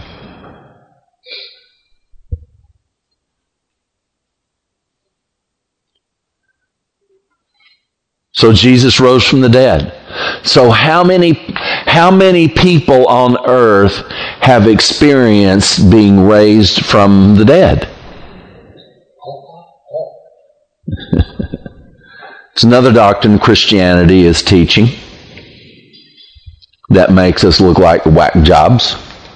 So Jesus rose from the dead. So how many, how many people on earth have experienced being raised from the dead? It's another doctrine Christianity is teaching that makes us look like whack jobs.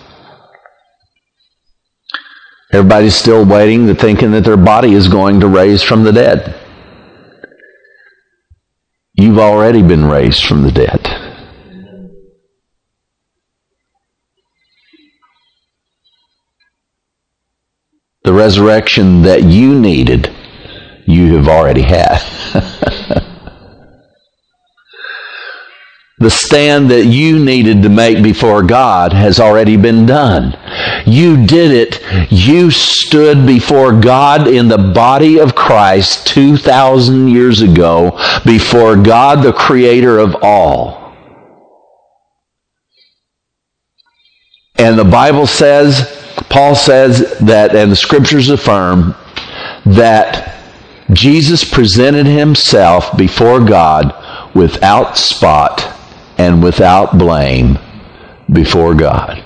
Everybody's still waiting, to thinking that their body is going to raise from the dead. You've already been raised from the dead. The resurrection that you needed, you have already had. The stand that you needed to make before God has already been done. You did it. You stood before God in the body of Christ two thousand years ago, before God, the Creator of all. And the Bible says, Paul says that, and the Scriptures affirm, that Jesus presented himself before God without spot and without blame before God.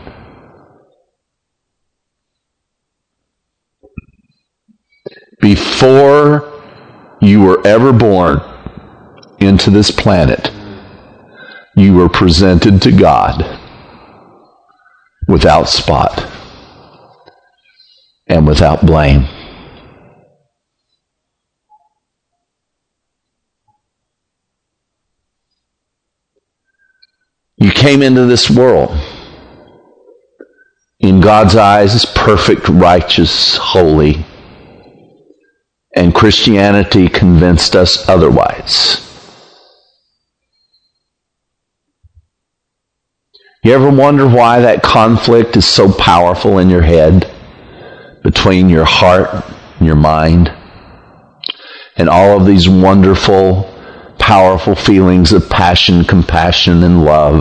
Before you were ever born into this planet, you were presented to God without spot and without blame. You came into this world in God's eyes perfect, righteous, holy, and Christianity convinced us otherwise. You ever wonder why that conflict is so powerful in your head between your heart and your mind and all of these wonderful, powerful feelings of passion, compassion, and love,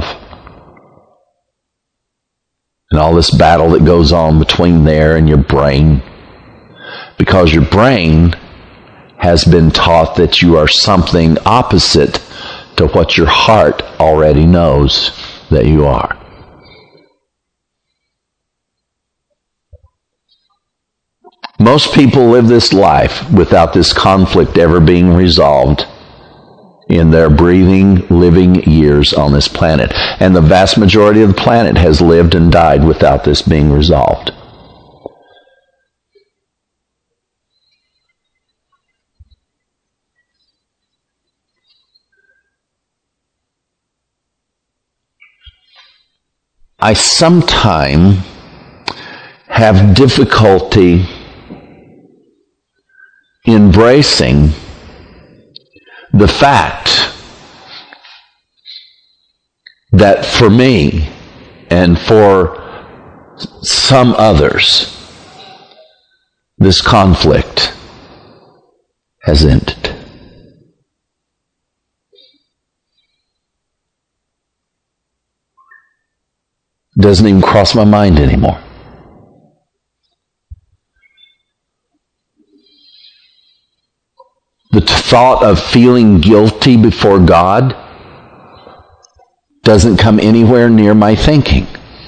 and all this battle that goes on between there and your brain? Because your brain has been taught that you are something opposite to what your heart already knows that you are. Most people live this life without this conflict ever being resolved in their breathing, living years on this planet. And the vast majority of the planet has lived and died without this being resolved. I sometimes have difficulty embracing the fact that for me and for some others, this conflict has ended. Doesn't even cross my mind anymore. The thought of feeling guilty before God doesn't come anywhere near my thinking.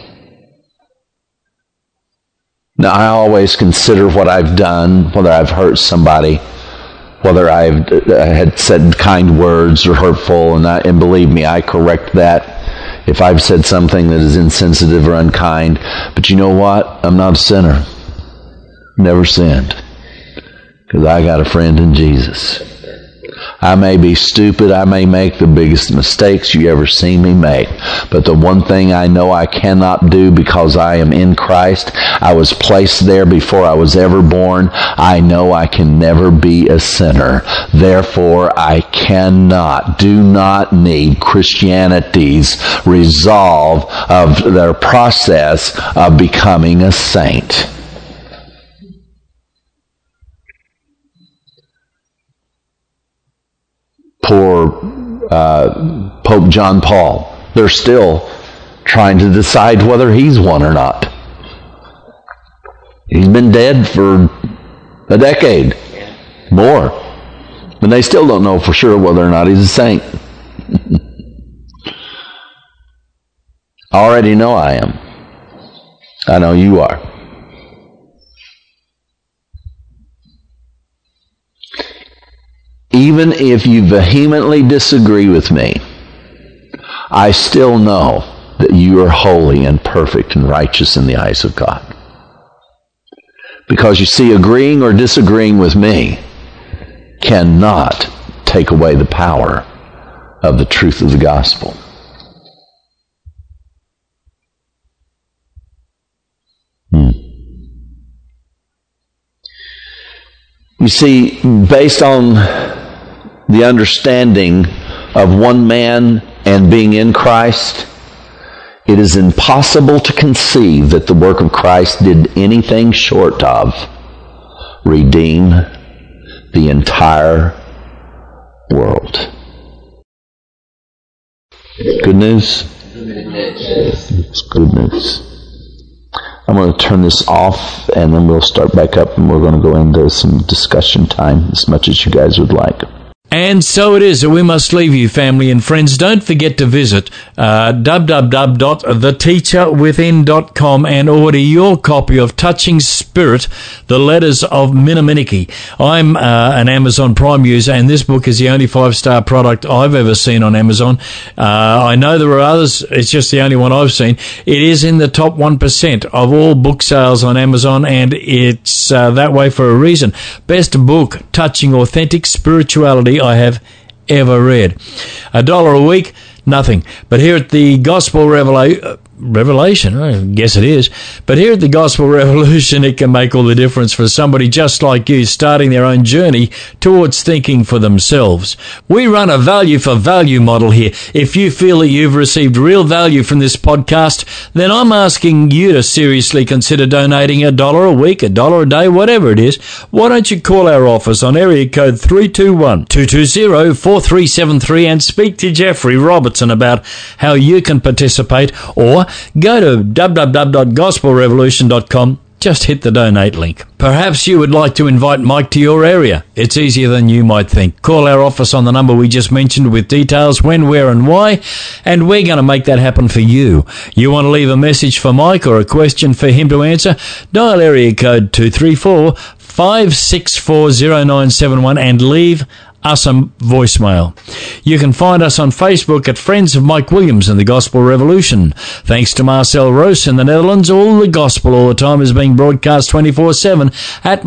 Now, I always consider what I've done, whether I've hurt somebody, whether I've uh, had said kind words or hurtful, and, I, and believe me, I correct that if I've said something that is insensitive or unkind. But you know what? I'm not a sinner. Never sinned. Because I got a friend in Jesus. I may be stupid. I may make the biggest mistakes you ever seen me make. But the one thing I know I cannot do because I am in Christ, I was placed there before I was ever born. I know I can never be a sinner. Therefore, I cannot, do not need Christianity's resolve of their process of becoming a saint. Poor uh, Pope John Paul. They're still trying to decide whether he's one or not. He's been dead for a decade, more. And they still don't know for sure whether or not he's a saint. I already know I am. I know you are. Even if you vehemently disagree with me, I still know that you are holy and perfect and righteous in the eyes of God. Because you see, agreeing or disagreeing with me cannot take away the power of the truth of the gospel. Hmm. You see, based on the understanding of one man and being in Christ, it is impossible to conceive that the work of Christ did anything short of redeem the entire world. Good news? It's good news. I'm going to turn this off and then we'll start back up and we're going to go into some discussion time as much as you guys would like. And so it is that we must leave you, family and friends. Don't forget to visit uh, w w w dot the teacher within dot com and order your copy of Touching Spirit, The Letters of Menominee. I'm uh, an Amazon Prime user, and this book is the only five-star product I've ever seen on Amazon. Uh, I know there are others. It's just the only one I've seen. It is in the top one percent of all book sales on Amazon, and it's uh, that way for a reason. Best book touching authentic spirituality I have ever read. A dollar a week, nothing. But here at the Gospel Revela- uh, Revelation, I guess it is, but here at the Gospel Revolution, it can make all the difference for somebody just like you starting their own journey towards thinking for themselves. We run a value for value model here. If you feel that you've received real value from this podcast, then I'm asking you to seriously consider donating a dollar a week, a dollar a day, whatever it is. Why don't you call our office on area code three two one, two two zero, four three seven three and speak to Jeffrey Robertson about how you can participate, or go to w w w dot gospel revolution dot com. Just hit the donate link. Perhaps you would like to invite Mike to your area. It's easier than you might think. Call our office on the number we just mentioned with details when, where and why, and we're going to make that happen for you. You want to leave a message for Mike or a question for him to answer? Dial area code two three four, five six four, zero nine seven one and leave us a voicemail. You can find us on Facebook at Friends of Mike Williams and the Gospel Revolution. Thanks to Marcel Roos in the Netherlands, all the gospel all the time is being broadcast twenty-four seven at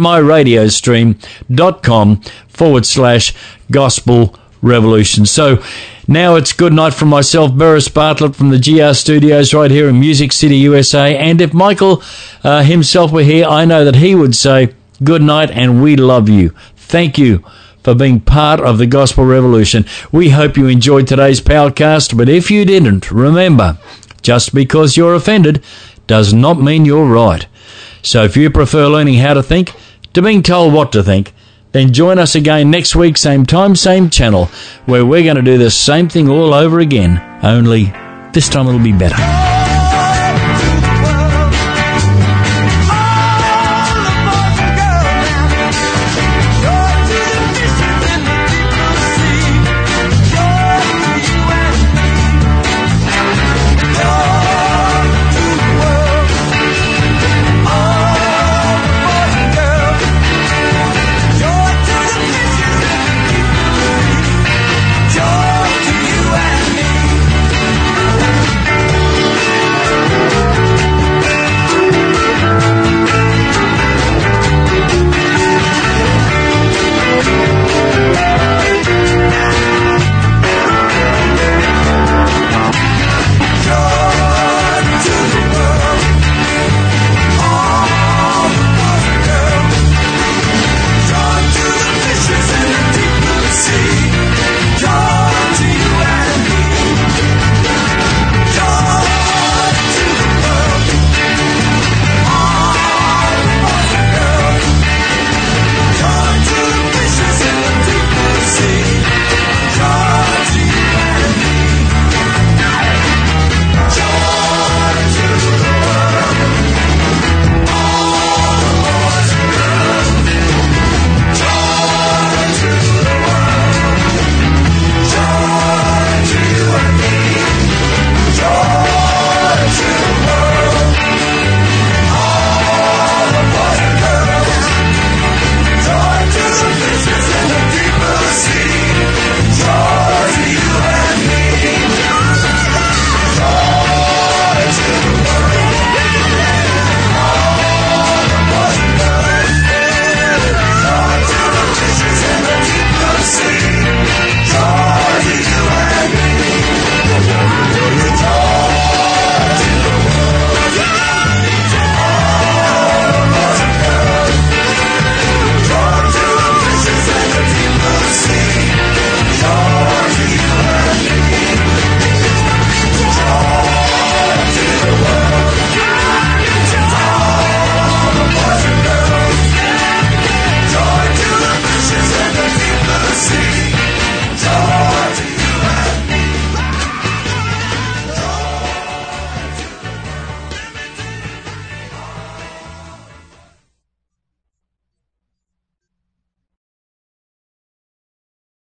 myradiostream.com forward slash gospel revolution. So now it's good night from myself, Burris Bartlett, from the G R Studios right here in Music City, U S A. And if Michael uh, himself were here, I know that he would say good night and we love you. Thank you for being part of the Gospel Revolution. We hope you enjoyed today's podcast, but if you didn't, remember, just because you're offended does not mean you're right. So if you prefer learning how to think to being told what to think, then join us again next week, same time, same channel, where we're going to do the same thing all over again, only this time it'll be better.